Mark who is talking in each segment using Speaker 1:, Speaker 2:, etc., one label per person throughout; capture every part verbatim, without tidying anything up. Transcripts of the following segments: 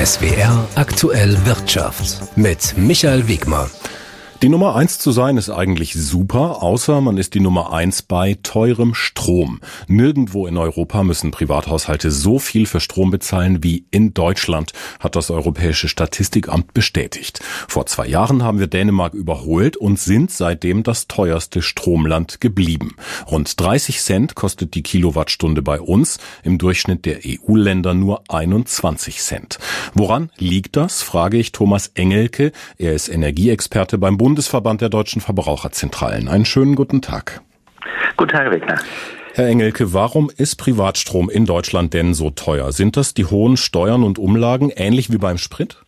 Speaker 1: S W R Aktuell Wirtschaft mit Michael Wegmer.
Speaker 2: Die Nummer eins zu sein ist eigentlich super, außer man ist die Nummer eins bei teurem Strom. Nirgendwo in Europa müssen Privathaushalte so viel für Strom bezahlen wie in Deutschland, hat das Europäische Statistikamt bestätigt. Vor zwei Jahren haben wir Dänemark überholt und sind seitdem das teuerste Stromland geblieben. Rund dreißig Cent kostet die Kilowattstunde bei uns, im Durchschnitt der E U-Länder nur einundzwanzig Cent. Woran liegt das, frage ich Thomas Engelke. Er ist Energieexperte beim Bundesverband der deutschen Verbraucherzentralen. Einen schönen guten Tag.
Speaker 3: Guten Tag, Herr Wegner.
Speaker 2: Herr Engelke, warum ist Privatstrom in Deutschland denn so teuer? Sind das die hohen Steuern und Umlagen, ähnlich wie beim Sprit?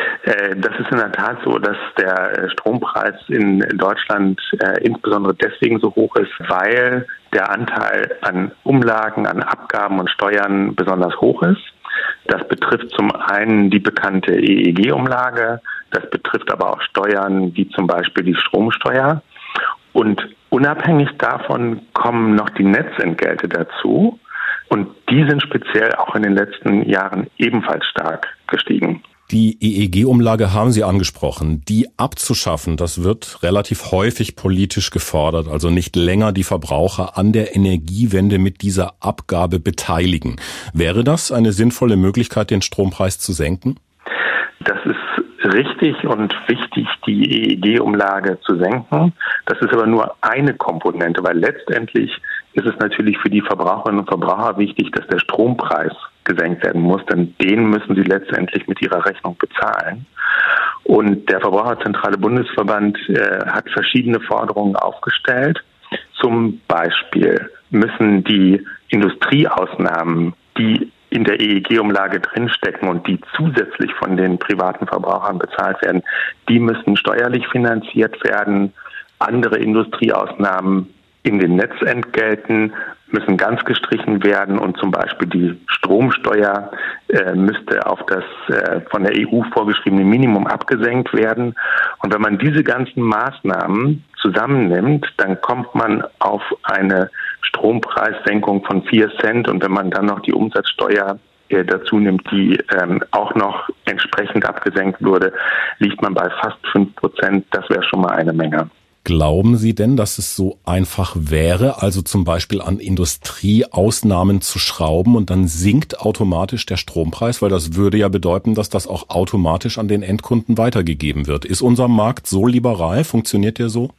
Speaker 3: Das ist in der Tat so, dass der Strompreis in Deutschland äh, insbesondere deswegen so hoch ist, weil der Anteil an Umlagen, an Abgaben und Steuern besonders hoch ist. Das betrifft zum einen die bekannte E E G-Umlage, das betrifft aber auch Steuern wie zum Beispiel die Stromsteuer. Und unabhängig davon kommen noch die Netzentgelte dazu. Und die sind speziell auch in den letzten Jahren ebenfalls stark gestiegen.
Speaker 2: Die E E G-Umlage haben Sie angesprochen. Die abzuschaffen, das wird relativ häufig politisch gefordert, also nicht länger die Verbraucher an der Energiewende mit dieser Abgabe beteiligen. Wäre das eine sinnvolle Möglichkeit, den Strompreis zu senken?
Speaker 3: Das ist richtig und wichtig, die E E G-Umlage zu senken. Das ist aber nur eine Komponente, weil letztendlich ist es natürlich für die Verbraucherinnen und Verbraucher wichtig, dass der Strompreis gesenkt werden muss, denn den müssen sie letztendlich mit ihrer Rechnung bezahlen. Und der Verbraucherzentrale Bundesverband äh, hat verschiedene Forderungen aufgestellt. Zum Beispiel müssen die Industrieausnahmen, die in der E E G-Umlage drinstecken und die zusätzlich von den privaten Verbrauchern bezahlt werden, die müssen steuerlich finanziert werden. Andere Industrieausnahmen in den Netzentgelten müssen ganz gestrichen werden und zum Beispiel die Stromsteuer äh, müsste auf das äh, von der E U vorgeschriebene Minimum abgesenkt werden. Und wenn man diese ganzen Maßnahmen zusammennimmt, dann kommt man auf eine Strompreissenkung von vier Cent. Und wenn man dann noch die Umsatzsteuer äh, dazu nimmt, die ähm, auch noch entsprechend abgesenkt würde, liegt man bei fast fünf Prozent. Das wäre schon mal eine Menge.
Speaker 2: Glauben Sie denn, dass es so einfach wäre, also zum Beispiel an Industrieausnahmen zu schrauben und dann sinkt automatisch der Strompreis? Weil das würde ja bedeuten, dass das auch automatisch an den Endkunden weitergegeben wird. Ist unser Markt so liberal? Funktioniert der so?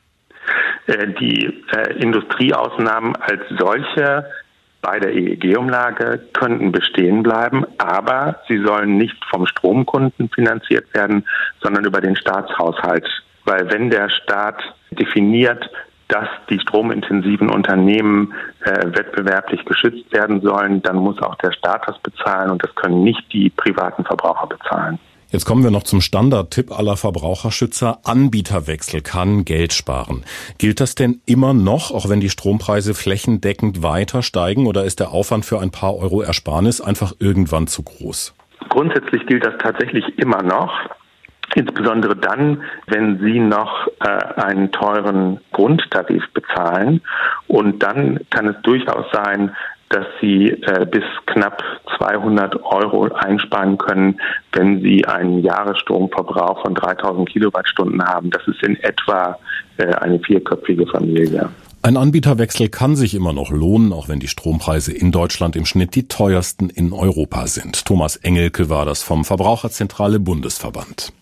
Speaker 3: Die äh, Industrieausnahmen als solche bei der E E G-Umlage könnten bestehen bleiben, aber sie sollen nicht vom Stromkunden finanziert werden, sondern über den Staatshaushalt. Weil wenn der Staat definiert, dass die stromintensiven Unternehmen äh, wettbewerblich geschützt werden sollen, dann muss auch der Staat das bezahlen und das können nicht die privaten Verbraucher bezahlen.
Speaker 2: Jetzt kommen wir noch zum Standardtipp aller Verbraucherschützer. Anbieterwechsel kann Geld sparen. Gilt das denn immer noch, auch wenn die Strompreise flächendeckend weiter steigen, oder ist der Aufwand für ein paar Euro Ersparnis einfach irgendwann zu groß?
Speaker 3: Grundsätzlich gilt das tatsächlich immer noch. Insbesondere dann, wenn Sie noch äh, einen teuren Grundtarif bezahlen. Und dann kann es durchaus sein, dass Sie äh, bis knapp zweihundert Euro einsparen können, wenn Sie einen Jahresstromverbrauch von dreitausend Kilowattstunden haben. Das ist in etwa äh, eine vierköpfige Familie.
Speaker 2: Ein Anbieterwechsel kann sich immer noch lohnen, auch wenn die Strompreise in Deutschland im Schnitt die teuersten in Europa sind. Thomas Engelke war das vom Verbraucherzentrale Bundesverband.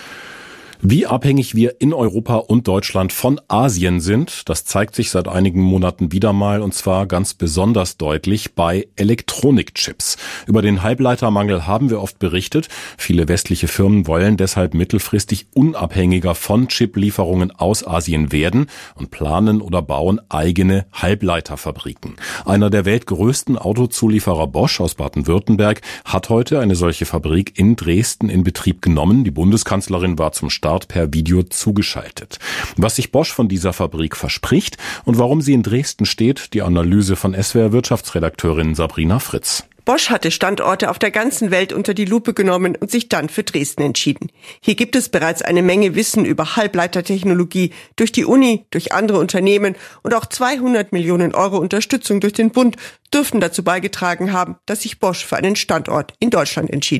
Speaker 2: Wie abhängig wir in Europa und Deutschland von Asien sind, das zeigt sich seit einigen Monaten wieder mal, und zwar ganz besonders deutlich bei Elektronikchips. Über den Halbleitermangel haben wir oft berichtet. Viele westliche Firmen wollen deshalb mittelfristig unabhängiger von Chiplieferungen aus Asien werden und planen oder bauen eigene Halbleiterfabriken. Einer der weltgrößten Autozulieferer Bosch aus Baden-Württemberg hat heute eine solche Fabrik in Dresden in Betrieb genommen. Die Bundeskanzlerin war zum Start per Video zugeschaltet. Was sich Bosch von dieser Fabrik verspricht und warum sie in Dresden steht, die Analyse von S W R-Wirtschaftsredakteurin Sabrina Fritz.
Speaker 4: Bosch hatte Standorte auf der ganzen Welt unter die Lupe genommen und sich dann für Dresden entschieden. Hier gibt es bereits eine Menge Wissen über Halbleitertechnologie durch die Uni, durch andere Unternehmen und auch zweihundert Millionen Euro Unterstützung durch den Bund dürften dazu beigetragen haben, dass sich Bosch für einen Standort in Deutschland entschieden hat.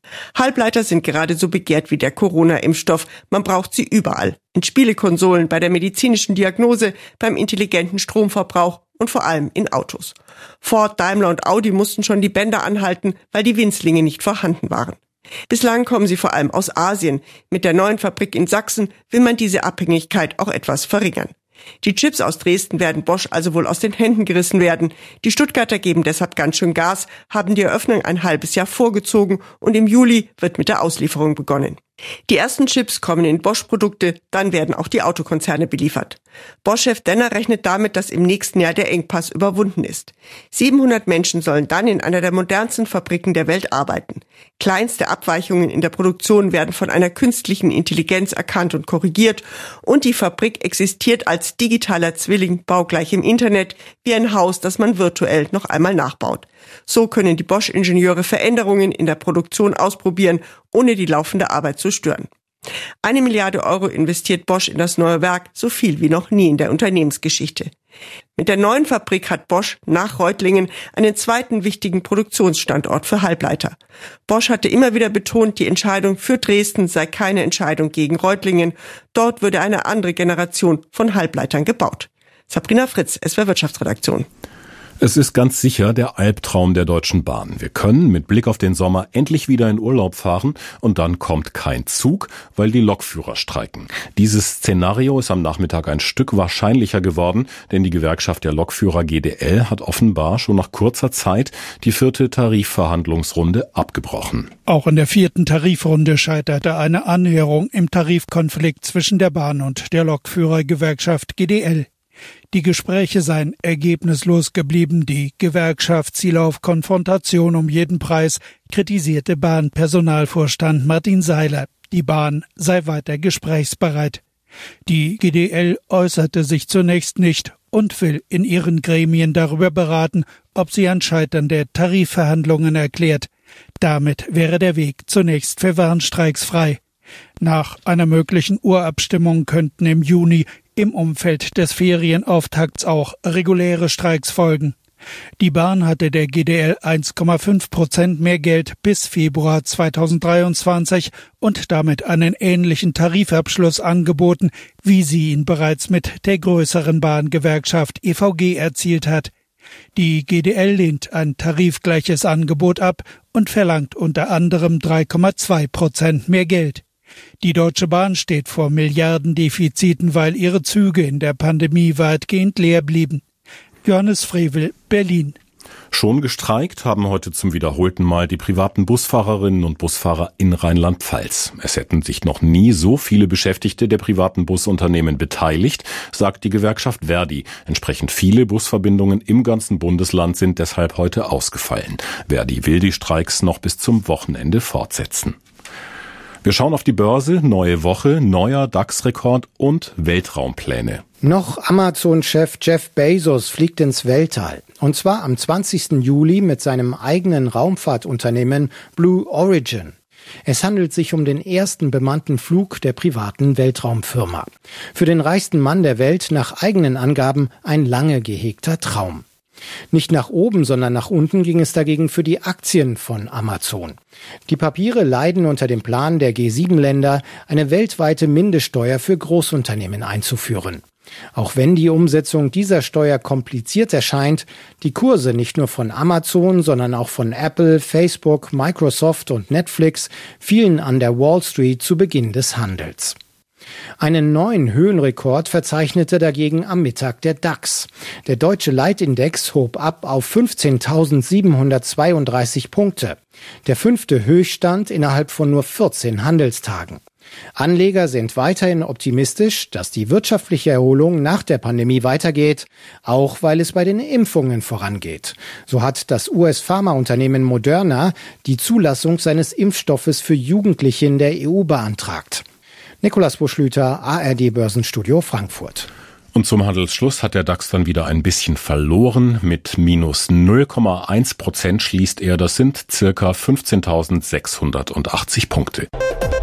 Speaker 4: Halbleiter sind gerade so begehrt wie der Corona-Impfstoff. Man braucht sie überall. In Spielekonsolen, bei der medizinischen Diagnose, beim intelligenten Stromverbrauch und vor allem in Autos. Ford, Daimler und Audi mussten schon die Bänder anhalten, weil die Winzlinge nicht vorhanden waren. Bislang kommen sie vor allem aus Asien. Mit der neuen Fabrik in Sachsen will man diese Abhängigkeit auch etwas verringern. Die Chips aus Dresden werden Bosch also wohl aus den Händen gerissen werden. Die Stuttgarter geben deshalb ganz schön Gas, haben die Eröffnung ein halbes Jahr vorgezogen und im Juli wird mit der Auslieferung begonnen. Die ersten Chips kommen in Bosch-Produkte, dann werden auch die Autokonzerne beliefert. Bosch-Chef Denner rechnet damit, dass im nächsten Jahr der Engpass überwunden ist. siebenhundert Menschen sollen dann in einer der modernsten Fabriken der Welt arbeiten. Kleinste Abweichungen in der Produktion werden von einer künstlichen Intelligenz erkannt und korrigiert und die Fabrik existiert als digitaler Zwilling baugleich im Internet, wie ein Haus, das man virtuell noch einmal nachbaut. So können die Bosch-Ingenieure Veränderungen in der Produktion ausprobieren, ohne die laufende Arbeit zu stören. Eine Milliarde Euro investiert Bosch in das neue Werk, so viel wie noch nie in der Unternehmensgeschichte. Mit der neuen Fabrik hat Bosch nach Reutlingen einen zweiten wichtigen Produktionsstandort für Halbleiter. Bosch hatte immer wieder betont, die Entscheidung für Dresden sei keine Entscheidung gegen Reutlingen. Dort würde eine andere Generation von Halbleitern gebaut. Sabrina Fritz, S W R Wirtschaftsredaktion.
Speaker 2: Es ist ganz sicher der Albtraum der Deutschen Bahn. Wir können mit Blick auf den Sommer endlich wieder in Urlaub fahren und dann kommt kein Zug, weil die Lokführer streiken. Dieses Szenario ist am Nachmittag ein Stück wahrscheinlicher geworden, denn die Gewerkschaft der Lokführer G D L hat offenbar schon nach kurzer Zeit die vierte Tarifverhandlungsrunde abgebrochen.
Speaker 5: Auch in der vierten Tarifrunde scheiterte eine Annäherung im Tarifkonflikt zwischen der Bahn und der Lokführergewerkschaft G D L. Die Gespräche seien ergebnislos geblieben, die Gewerkschaft ziele auf Konfrontation um jeden Preis, kritisierte Bahnpersonalvorstand Martin Seiler. Die Bahn sei weiter gesprächsbereit. Die G D L äußerte sich zunächst nicht und will in ihren Gremien darüber beraten, ob sie ein Scheitern der Tarifverhandlungen erklärt. Damit wäre der Weg zunächst für Warnstreiks frei. Nach einer möglichen Urabstimmung könnten im Juni im Umfeld des Ferienauftakts auch reguläre Streiks folgen. Die Bahn hatte der G D L eins Komma fünf Prozent mehr Geld bis Februar zweitausenddreiundzwanzig und damit einen ähnlichen Tarifabschluss angeboten, wie sie ihn bereits mit der größeren Bahngewerkschaft E V G erzielt hat. Die G D L lehnt ein tarifgleiches Angebot ab und verlangt unter anderem drei Komma zwei Prozent mehr Geld. Die Deutsche Bahn steht vor Milliardendefiziten, weil ihre Züge in der Pandemie weitgehend leer blieben. Johannes Frevel, Berlin.
Speaker 2: Schon gestreikt haben heute zum wiederholten Mal die privaten Busfahrerinnen und Busfahrer in Rheinland-Pfalz. Es hätten sich noch nie so viele Beschäftigte der privaten Busunternehmen beteiligt, sagt die Gewerkschaft Verdi. Entsprechend viele Busverbindungen im ganzen Bundesland sind deshalb heute ausgefallen. Verdi will die Streiks noch bis zum Wochenende fortsetzen. Wir schauen auf die Börse, neue Woche, neuer DAX-Rekord und Weltraumpläne.
Speaker 6: Noch Amazon-Chef Jeff Bezos fliegt ins Weltall. Und zwar am zwanzigsten Juli mit seinem eigenen Raumfahrtunternehmen Blue Origin. Es handelt sich um den ersten bemannten Flug der privaten Weltraumfirma. Für den reichsten Mann der Welt nach eigenen Angaben ein lange gehegter Traum. Nicht nach oben, sondern nach unten ging es dagegen für die Aktien von Amazon. Die Papiere leiden unter dem Plan der G sieben Länder, eine weltweite Mindeststeuer für Großunternehmen einzuführen. Auch wenn die Umsetzung dieser Steuer kompliziert erscheint, die Kurse nicht nur von Amazon, sondern auch von Apple, Facebook, Microsoft und Netflix fielen an der Wall Street zu Beginn des Handels. Einen neuen Höhenrekord verzeichnete dagegen am Mittag der DAX. Der deutsche Leitindex hob ab auf fünfzehntausendsiebenhundertzweiunddreißig Punkte. Der fünfte Höchststand innerhalb von nur vierzehn Handelstagen. Anleger sind weiterhin optimistisch, dass die wirtschaftliche Erholung nach der Pandemie weitergeht, auch weil es bei den Impfungen vorangeht. So hat das U S-Pharmaunternehmen Moderna die Zulassung seines Impfstoffes für Jugendliche in der E U beantragt. Nikolaus Buschlüter, A R D Börsenstudio Frankfurt.
Speaker 2: Und zum Handelsschluss hat der DAX dann wieder ein bisschen verloren. Mit minus null Komma eins Prozent schließt er. Das sind circa fünfzehntausendsechshundertachtzig Punkte.